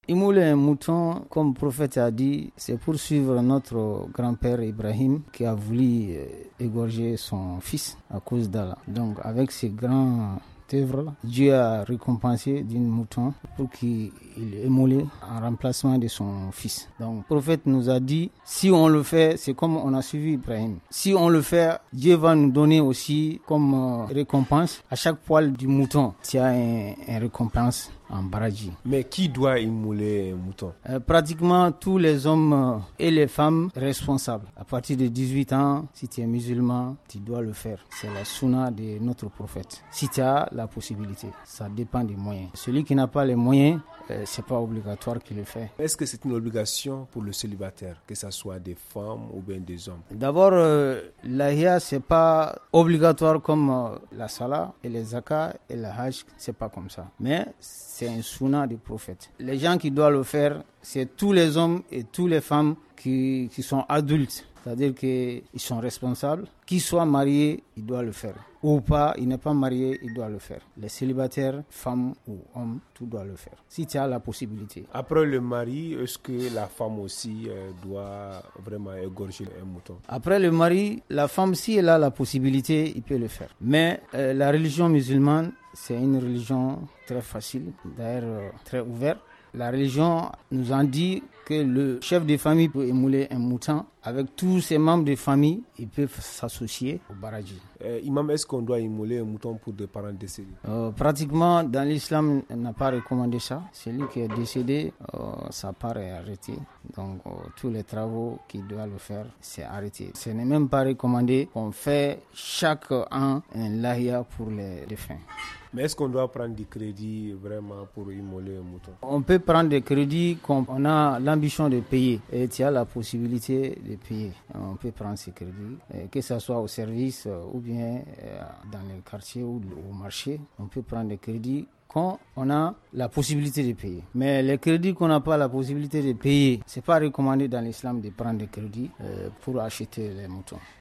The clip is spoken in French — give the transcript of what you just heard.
Immoler un mouton, comme le prophète a dit, c'est pour suivre notre grand-père Ibrahim qui a voulu égorger son fils à cause d'Allah. Donc avec ces grands œuvres, Dieu a récompensé d'un mouton pour qu'il immole en remplacement de son fils. Donc le prophète nous a dit, si on le fait, c'est comme on a suivi Ibrahim. Si on le fait, Dieu va nous donner aussi comme récompense à chaque poil du mouton. Il y a une récompense en baraji. Mais qui doit immoler un mouton? Pratiquement tous les hommes et les femmes responsables. À partir de 18 ans, si tu es musulman, tu dois le faire. C'est la sunna de notre prophète. Si tu as la possibilité, ça dépend des moyens. Celui qui n'a pas les moyens, c'est pas obligatoire qu'il le fait. Est-ce que c'est une obligation pour le célibataire, que ce soit des femmes ou bien des hommes? D'abord, l'ahia, c'est pas obligatoire comme la salat et les zakats et le hajj, c'est pas comme ça. Mais c'est un sunna du prophète. Les gens qui doivent le faire, c'est tous les hommes et toutes les femmes qui sont adultes. C'est-à-dire qu'ils sont responsables. Qu'ils soient mariés, ils doivent le faire. Ou pas, il n'est pas marié, il doit le faire. Les célibataires, femmes ou hommes, tout doit le faire. Si tu as la possibilité. Après le mari, est-ce que la femme aussi doit vraiment égorger un mouton? Après le mari, la femme, si elle a la possibilité, il peut le faire. Mais la religion musulmane, c'est une religion très facile, d'ailleurs très ouverte. La religion nous a dit que le chef de famille peut immoler un mouton. Avec tous ses membres de famille, ils peuvent s'associer au baraji. Imam, est-ce qu'on doit immoler un mouton pour des parents décédés? Pratiquement, dans l'islam, on n'a pas recommandé ça. Celui qui est décédé, sa part est arrêtée. Donc, tous les travaux qu'il doit le faire, c'est arrêté. Ce n'est même pas recommandé. On fait chaque an un lahia pour les défunts. Mais est-ce qu'on doit prendre du crédit vraiment pour immoler un mouton? On peut prendre des crédits quand on a l'ambition de payer et tu as la possibilité de payer. On peut prendre ces crédits, que ce soit au service ou bien dans les quartiers ou au marché. On peut prendre des crédits quand on a la possibilité de payer. Mais les crédits qu'on n'a pas la possibilité de payer, c'est pas recommandé dans l'islam de prendre des crédits pour acheter les moutons.